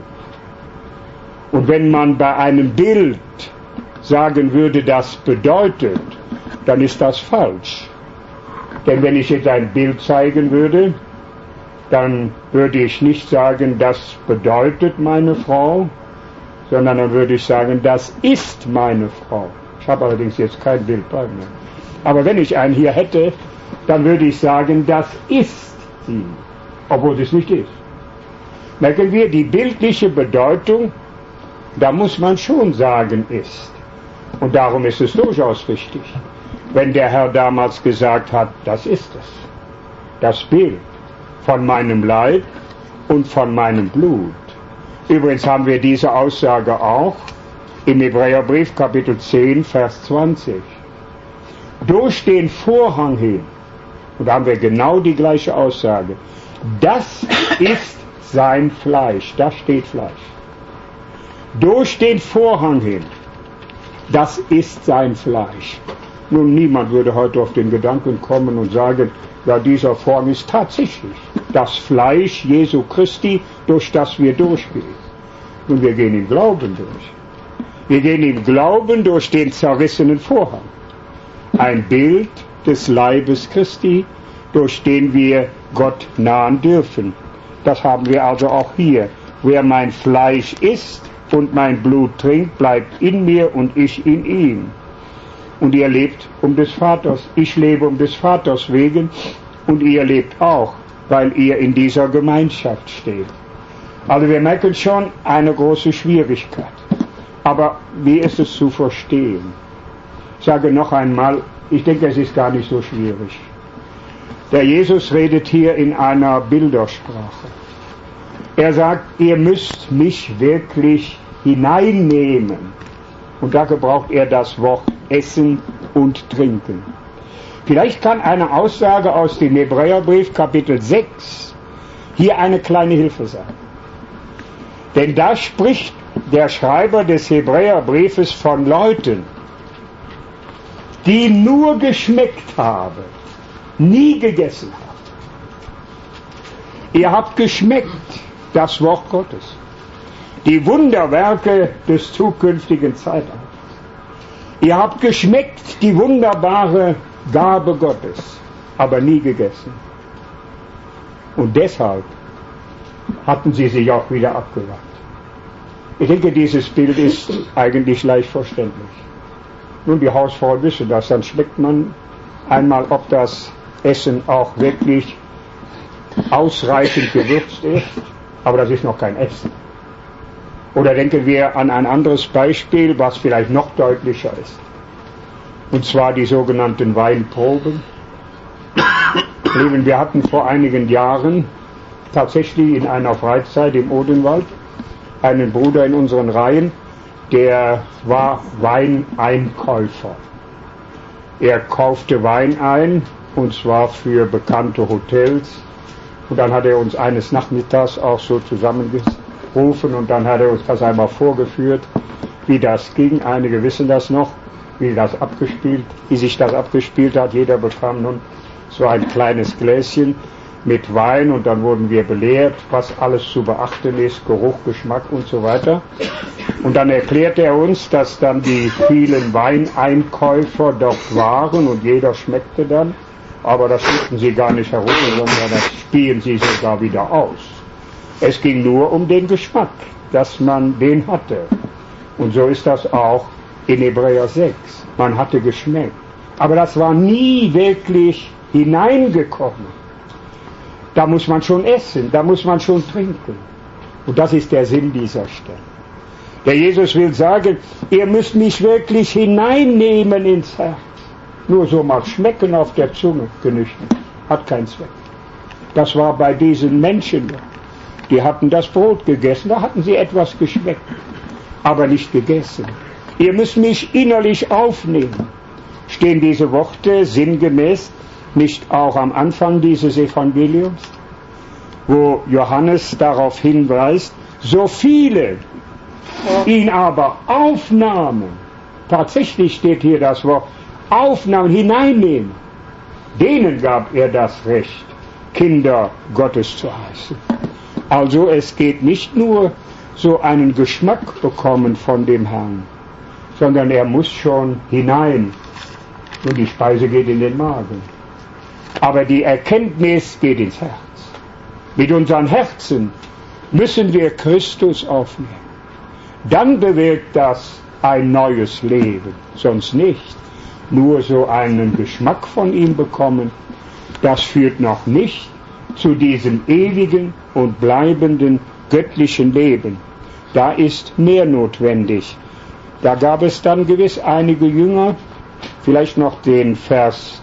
Und wenn man bei einem Bild sagen würde, das bedeutet, dann ist das falsch. Denn wenn ich jetzt ein Bild zeigen würde, dann würde ich nicht sagen, das bedeutet meine Frau, sondern dann würde ich sagen, das ist meine Frau. Ich habe allerdings jetzt kein Bild bei mir. Aber wenn ich einen hier hätte, dann würde ich sagen, das ist sie, obwohl es nicht ist. Merken wir, die bildliche Bedeutung, da muss man schon sagen, ist. Und darum ist es durchaus richtig, wenn der Herr damals gesagt hat, das ist es. Das Bild von meinem Leib und von meinem Blut. Übrigens haben wir diese Aussage auch im Hebräerbrief Kapitel 10, Vers 20. Durch den Vorhang hin, und da haben wir genau die gleiche Aussage, das ist sein Fleisch, da steht Fleisch. Durch den Vorhang hin, das ist sein Fleisch. Nun, niemand würde heute auf den Gedanken kommen und sagen, ja, dieser Vorhang ist tatsächlich das Fleisch Jesu Christi, durch das wir durchgehen. Nun, wir gehen im Glauben durch. Wir gehen im Glauben durch den zerrissenen Vorhang. ein Bild des Leibes Christi, durch den wir Gott nahen dürfen. Das haben wir also auch hier. Wer mein Fleisch isst und mein Blut trinkt, bleibt in mir und ich in ihm. Und ihr lebt um des Vaters. Ich lebe um des Vaters wegen und ihr lebt auch, weil ihr in dieser Gemeinschaft steht. Also wir merken schon eine große Schwierigkeit. Aber wie ist es zu verstehen? Ich sage noch einmal, ich denke, es ist gar nicht so schwierig. Der Jesus redet hier in einer Bildersprache. Er sagt, ihr müsst mich wirklich hineinnehmen. Und da gebraucht er das Wort Essen und Trinken. Vielleicht kann eine Aussage aus dem Hebräerbrief Kapitel 6 hier eine kleine Hilfe sein. Denn da spricht der Schreiber des Hebräerbriefes von Leuten, die nur geschmeckt haben, nie gegessen haben. Ihr habt geschmeckt das Wort Gottes, die Wunderwerke des zukünftigen Zeitalters. Ihr habt geschmeckt die wunderbare Gabe Gottes, aber nie gegessen. Und deshalb hatten sie sich auch wieder abgewandt. Ich denke, dieses Bild ist eigentlich leicht verständlich. Nun, die Hausfrauen wissen das, dann schmeckt man einmal, ob das Essen auch wirklich ausreichend gewürzt ist, aber das ist noch kein Essen. Oder denken wir an ein anderes Beispiel, was vielleicht noch deutlicher ist. Und zwar die sogenannten Weinproben. Lieben, wir hatten vor einigen Jahren tatsächlich in einer Freizeit im Odenwald einen Bruder in unseren Reihen, der war Weineinkäufer. Er kaufte Wein ein, und zwar für bekannte Hotels. Und dann hat er uns eines Nachmittags auch so zusammengerufen und dann hat er uns das einmal vorgeführt, wie das ging. Einige wissen das noch, wie sich das abgespielt hat. Jeder bekam nun so ein kleines Gläschen mit Wein und dann wurden wir belehrt, was alles zu beachten ist, Geruch, Geschmack und so weiter. Und dann erklärte er uns, dass dann die vielen Weineinkäufer dort waren und jeder schmeckte dann, aber das schmeckten sie gar nicht herunter, sondern das spielen sie sogar wieder aus. Es ging nur um den Geschmack, dass man den hatte. Und so ist das auch in Hebräer 6. Man hatte geschmeckt. Aber das war nie wirklich hineingekommen. Da muss man schon essen, da muss man schon trinken. Und das ist der Sinn dieser Stelle. Der Jesus will sagen, ihr müsst mich wirklich hineinnehmen ins Herz. Nur so mal schmecken auf der Zunge, genügend, hat keinen Zweck. Das war bei diesen Menschen da. Die hatten das Brot gegessen, da hatten sie etwas geschmeckt, aber nicht gegessen. Ihr müsst mich innerlich aufnehmen. Stehen diese Worte sinngemäß nicht auch am Anfang dieses Evangeliums, wo Johannes darauf hinweist, so viele ihn aber aufnahmen, tatsächlich steht hier das Wort, aufnahmen, hineinnehmen, denen gab er das Recht, Kinder Gottes zu heißen. Also es geht nicht nur so einen Geschmack bekommen von dem Herrn, sondern er muss schon hinein und die Speise geht in den Magen. Aber die Erkenntnis geht ins Herz. Mit unseren Herzen müssen wir Christus aufnehmen. Dann bewirkt das ein neues Leben, sonst nicht. Nur so einen Geschmack von ihm bekommen, das führt noch nicht zu diesem ewigen und bleibenden göttlichen Leben. Da ist mehr notwendig. Da gab es dann gewiss einige Jünger, vielleicht noch den Vers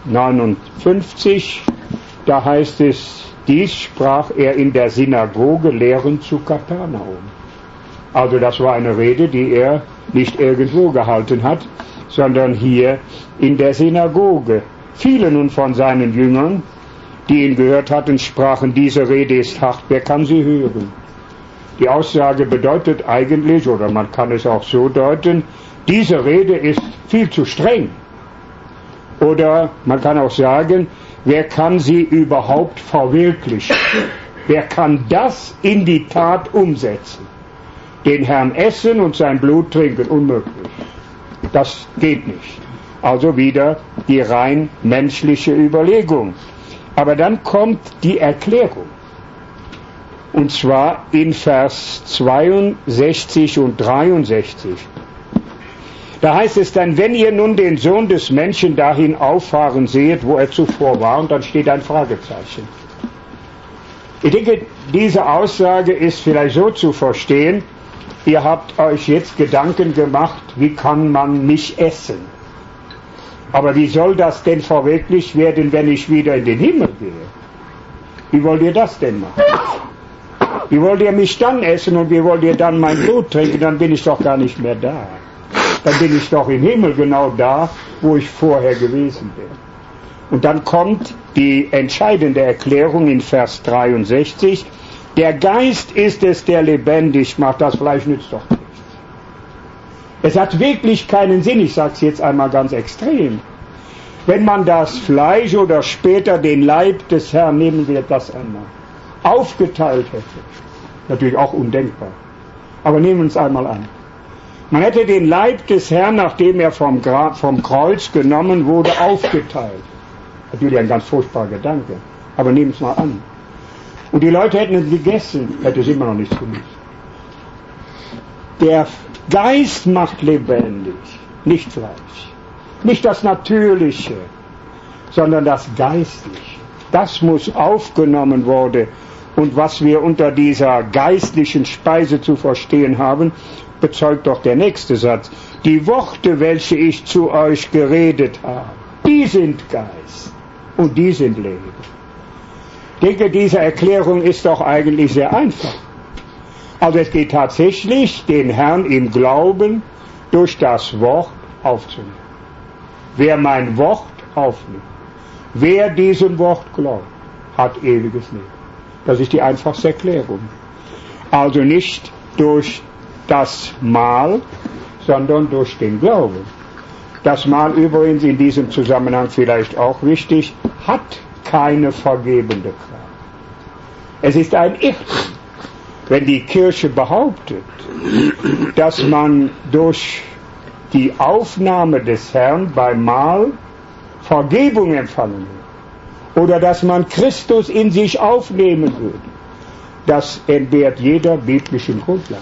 59, da heißt es, dies sprach er in der Synagoge lehrend zu Kapernaum. Also das war eine Rede, die er nicht irgendwo gehalten hat, sondern hier in der Synagoge. Viele nun von seinen Jüngern, die ihn gehört hatten, sprachen, diese Rede ist hart, wer kann sie hören? Die Aussage bedeutet eigentlich, oder man kann es auch so deuten, diese Rede ist viel zu streng. Oder man kann auch sagen, wer kann sie überhaupt verwirklichen? Wer kann das in die Tat umsetzen? Den Herrn essen und sein Blut trinken, unmöglich. Das geht nicht. Also wieder die rein menschliche Überlegung. Aber dann kommt die Erklärung. Und zwar in Vers 62 und 63. Da heißt es dann, wenn ihr nun den Sohn des Menschen dahin auffahren seht, wo er zuvor war, und dann steht ein Fragezeichen. Ich denke, diese Aussage ist vielleicht so zu verstehen, ihr habt euch jetzt Gedanken gemacht, wie kann man mich essen? Aber wie soll das denn verwirklicht werden, wenn ich wieder in den Himmel gehe? Wie wollt ihr das denn machen? Wie wollt ihr mich dann essen und wie wollt ihr dann mein Blut trinken? Dann bin ich doch gar nicht mehr da. Dann bin ich doch im Himmel genau da, wo ich vorher gewesen bin. Und dann kommt die entscheidende Erklärung in Vers 63. Der Geist ist es, der lebendig macht, das Fleisch nützt doch nichts. Es hat wirklich keinen Sinn, ich sage es jetzt einmal ganz extrem. Wenn man das Fleisch oder später den Leib des Herrn, nehmen wir das einmal, aufgeteilt hätte, natürlich auch undenkbar, aber nehmen wir es einmal an. Man hätte den Leib des Herrn, nachdem er vom Kreuz genommen wurde, aufgeteilt. Natürlich ein ganz furchtbarer Gedanke, aber nehmen es mal an. Und die Leute hätten es gegessen, hätte es immer noch nichts genützt. Der Geist macht lebendig, nicht Fleisch. Nicht das Natürliche, sondern das Geistliche. Das muss aufgenommen worden. Und was wir unter dieser geistlichen Speise zu verstehen haben, bezeugt doch der nächste Satz. Die Worte, welche ich zu euch geredet habe, die sind Geist und die sind Leben. Ich denke, diese Erklärung ist doch eigentlich sehr einfach. Also es geht tatsächlich, den Herrn im Glauben durch das Wort aufzunehmen. Wer mein Wort aufnimmt, wer diesem Wort glaubt, hat ewiges Leben. Das ist die einfachste Erklärung. Also nicht durch das Mahl, sondern durch den Glauben. Das Mahl übrigens in diesem Zusammenhang vielleicht auch wichtig, hat keine vergebende Kraft. Es ist ein Irrtum, wenn die Kirche behauptet, dass man durch die Aufnahme des Herrn beim Mahl Vergebung empfangen will oder dass man Christus in sich aufnehmen würde. Das entbehrt jeder biblischen Grundlage.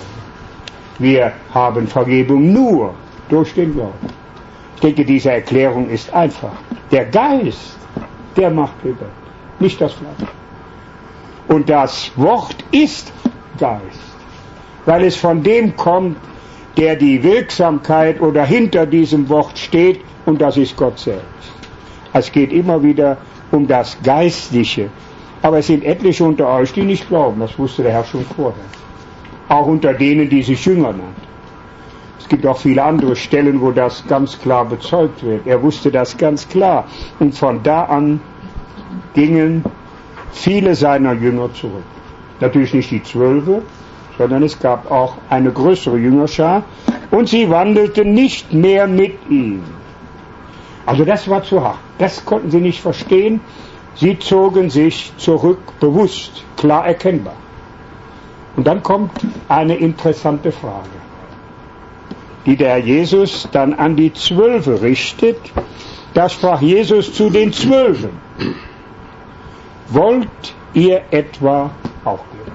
Wir haben Vergebung nur durch den Glauben. Ich denke, diese Erklärung ist einfach. Der Geist, der macht lebendig, nicht das Fleisch. Und das Wort ist Geist, weil es von dem kommt, der die Wirksamkeit oder hinter diesem Wort steht, und das ist Gott selbst. Es geht immer wieder um das Geistliche. Aber es sind etliche unter euch, die nicht glauben, das wusste der Herr schon vorher. Auch unter denen, die sich Jünger nannten. Es gibt auch viele andere Stellen, wo das ganz klar bezeugt wird. Er wusste das ganz klar. Und von da an gingen viele seiner Jünger zurück. Natürlich nicht die 12, sondern es gab auch eine größere Jüngerschar. Und sie wandelten nicht mehr mit ihm. Also das war zu hart. Das konnten sie nicht verstehen. Sie zogen sich zurück, bewusst, klar erkennbar. Und dann kommt eine interessante Frage, die der Herr Jesus dann an die 12 richtet. Da sprach Jesus zu den 12. Wollt ihr etwa auch gehen?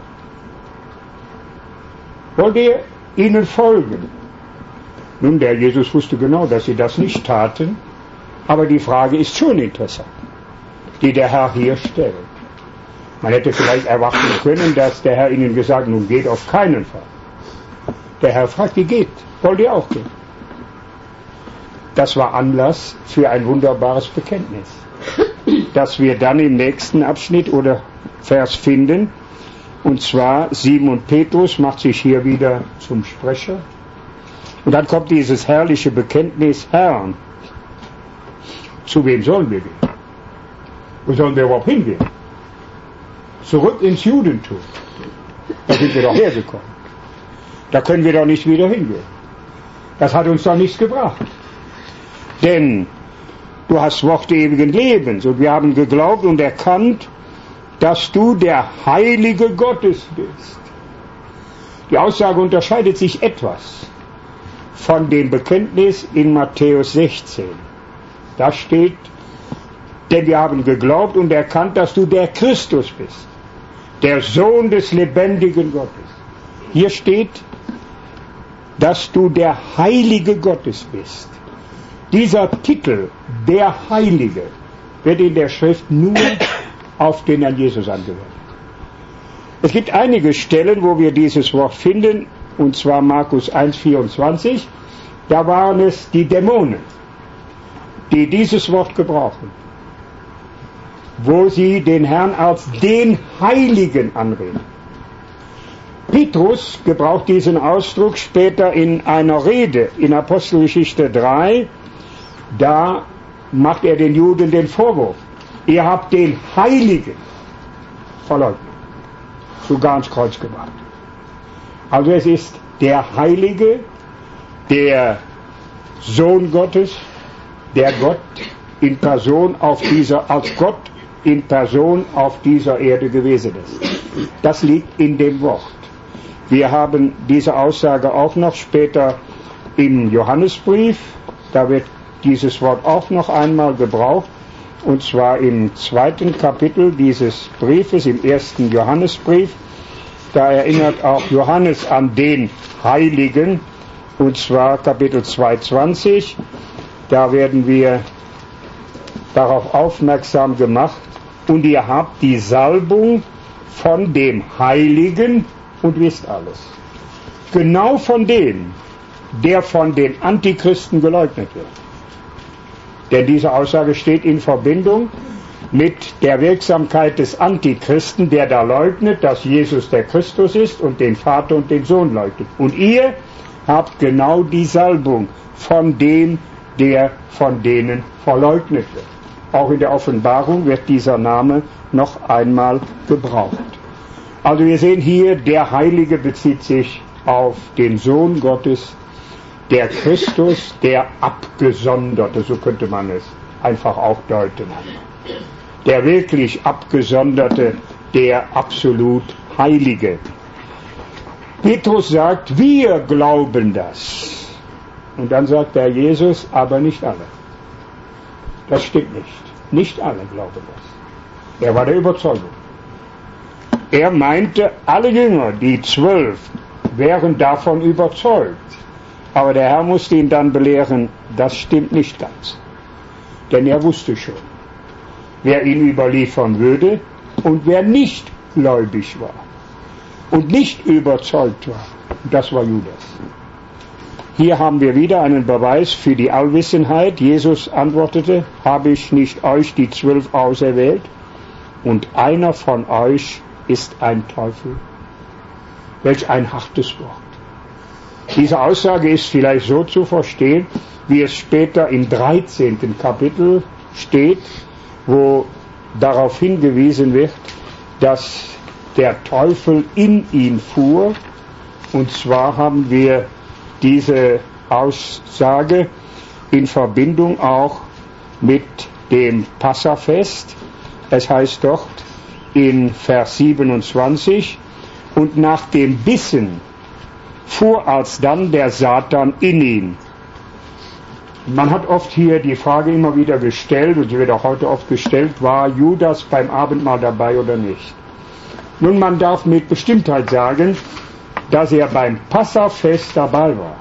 Wollt ihr ihnen folgen? Nun, der Jesus wusste genau, dass sie das nicht taten, aber die Frage ist schon interessant, die der Herr hier stellt. Man hätte vielleicht erwarten können, dass der Herr ihnen gesagt hat, nun geht auf keinen Fall. Der Herr fragt, wie geht? Wollt ihr auch gehen? Das war Anlass für ein wunderbares Bekenntnis, das wir dann im nächsten Abschnitt oder Vers finden. Und zwar Simon Petrus macht sich hier wieder zum Sprecher. Und dann kommt dieses herrliche Bekenntnis, Herr, zu wem sollen wir gehen? Wo sollen wir überhaupt hingehen? Zurück ins Judentum. Da sind wir doch hergekommen. Da können wir doch nicht wieder hingehen. Das hat uns doch nichts gebracht. Denn du hast Worte ewigen Lebens und wir haben geglaubt und erkannt, dass du der Heilige Gottes bist. Die Aussage unterscheidet sich etwas von dem Bekenntnis in Matthäus 16. Da steht, denn wir haben geglaubt und erkannt, dass du der Christus bist, der Sohn des lebendigen Gottes. Hier steht, dass du der Heilige Gottes bist. Dieser Titel, der Heilige, wird in der Schrift nur auf den Herrn Jesus angewendet. Es gibt einige Stellen, wo wir dieses Wort finden, und zwar Markus 1,24. Da waren es die Dämonen, die dieses Wort gebrauchen, wo sie den Herrn als den Heiligen anreden. Petrus gebraucht diesen Ausdruck später in einer Rede in Apostelgeschichte 3. Da macht er den Juden den Vorwurf: Ihr habt den Heiligen verleugnet, sogar ans Kreuz gebracht. Also es ist der Heilige, der Sohn Gottes, der Gott in Person als Gott in Person auf dieser Erde gewesen ist. Das liegt in dem Wort. Wir haben diese Aussage auch noch später im Johannesbrief. Da wird dieses Wort auch noch einmal gebraucht, und zwar im 2. Kapitel dieses Briefes, im 1. Johannesbrief. Da erinnert auch Johannes an den Heiligen, und zwar Kapitel 2,20. Da werden wir darauf aufmerksam gemacht: Und ihr habt die Salbung von dem Heiligen und wisst alles. Genau von dem, der von den Antichristen geleugnet wird. Denn diese Aussage steht in Verbindung mit der Wirksamkeit des Antichristen, der da leugnet, dass Jesus der Christus ist und den Vater und den Sohn leugnet. Und ihr habt genau die Salbung von dem, der von denen verleugnet wird. Auch in der Offenbarung wird dieser Name noch einmal gebraucht. Also wir sehen hier, der Heilige bezieht sich auf den Sohn Gottes, der Christus, der Abgesonderte, so könnte man es einfach auch deuten. Der wirklich Abgesonderte, der absolut Heilige. Petrus sagt, wir glauben das. Und dann sagt der Jesus, aber nicht alle. Das stimmt nicht. Nicht alle glauben das. Er war der Überzeugung. Er meinte, alle Jünger, die 12, wären davon überzeugt. Aber der Herr musste ihn dann belehren, das stimmt nicht ganz. Denn er wusste schon, wer ihn überliefern würde und wer nicht gläubig war und nicht überzeugt war. Das war Judas. Hier haben wir wieder einen Beweis für die Allwissenheit. Jesus antwortete, habe ich nicht euch die 12 auserwählt? Und einer von euch ist ein Teufel. Welch ein hartes Wort. Diese Aussage ist vielleicht so zu verstehen, wie es später im 13. Kapitel steht, wo darauf hingewiesen wird, dass der Teufel in ihn fuhr. Und zwar haben wir diese Aussage in Verbindung auch mit dem Passafest. Es heißt dort in Vers 27, und nach dem Bissen fuhr alsdann der Satan in ihn. Man hat oft hier die Frage immer wieder gestellt, und sie wird auch heute oft gestellt, war Judas beim Abendmahl dabei oder nicht? Nun, man darf mit Bestimmtheit sagen, dass er beim Passafest dabei war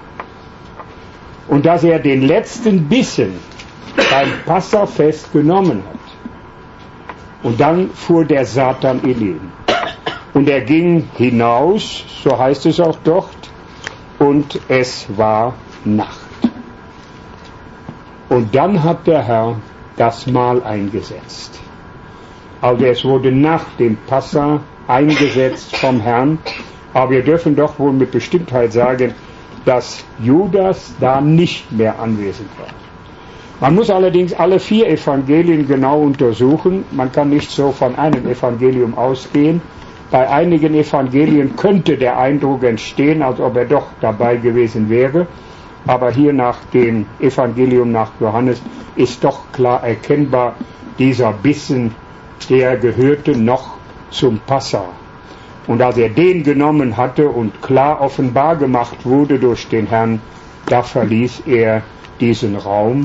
und dass er den letzten Bissen beim Passafest genommen hat. Und dann fuhr der Satan in ihn. Und er ging hinaus, so heißt es auch dort, und es war Nacht. Und dann hat der Herr das Mahl eingesetzt. Also es wurde nach dem Passa eingesetzt vom Herrn. Aber wir dürfen doch wohl mit Bestimmtheit sagen, dass Judas da nicht mehr anwesend war. Man muss allerdings alle 4 Evangelien genau untersuchen. Man kann nicht so von einem Evangelium ausgehen. Bei einigen Evangelien könnte der Eindruck entstehen, als ob er doch dabei gewesen wäre. Aber hier nach dem Evangelium nach Johannes ist doch klar erkennbar, dieser Bissen, der gehörte noch zum Passa. Und als er den genommen hatte und klar offenbar gemacht wurde durch den Herrn, da verließ er diesen Raum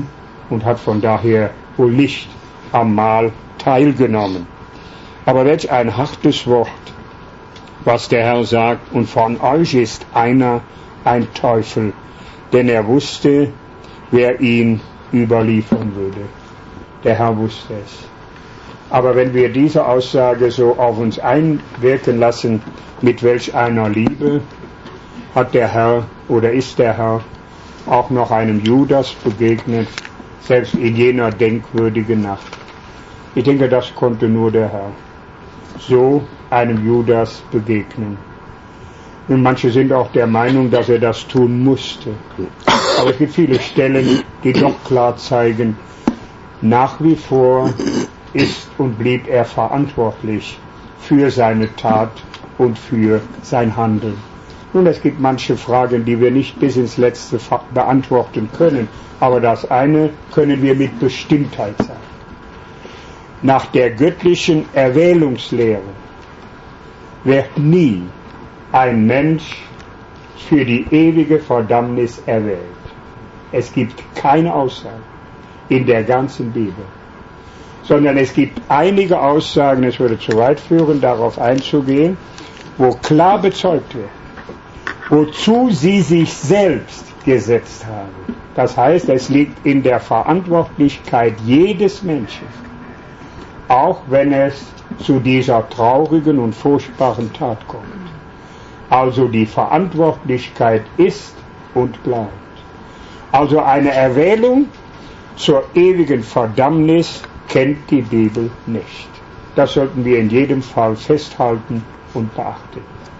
und hat von daher wohl nicht am Mahl teilgenommen. Aber welch ein hartes Wort, was der Herr sagt, und von euch ist einer ein Teufel, denn er wusste, wer ihn überliefern würde. Der Herr wusste es. Aber wenn wir diese Aussage so auf uns einwirken lassen, mit welch einer Liebe hat der Herr oder ist der Herr auch noch einem Judas begegnet, selbst in jener denkwürdigen Nacht. Ich denke, das konnte nur der Herr so einem Judas begegnen. Und manche sind auch der Meinung, dass er das tun musste. Aber es gibt viele Stellen, die doch klar zeigen, nach wie vor ist und blieb er verantwortlich für seine Tat und für sein Handeln. Nun, es gibt manche Fragen, die wir nicht bis ins Letzte beantworten können, aber das eine können wir mit Bestimmtheit sagen. Nach der göttlichen Erwählungslehre wird nie ein Mensch für die ewige Verdammnis erwählt. Es gibt keine Aussage in der ganzen Bibel, sondern es gibt einige Aussagen, es würde zu weit führen, darauf einzugehen, wo klar bezeugt wird, wozu sie sich selbst gesetzt haben. Das heißt, es liegt in der Verantwortlichkeit jedes Menschen, auch wenn es zu dieser traurigen und furchtbaren Tat kommt. Also die Verantwortlichkeit ist und bleibt. Also eine Erwählung zur ewigen Verdammnis kennt die Bibel nicht. Das sollten wir in jedem Fall festhalten und beachten.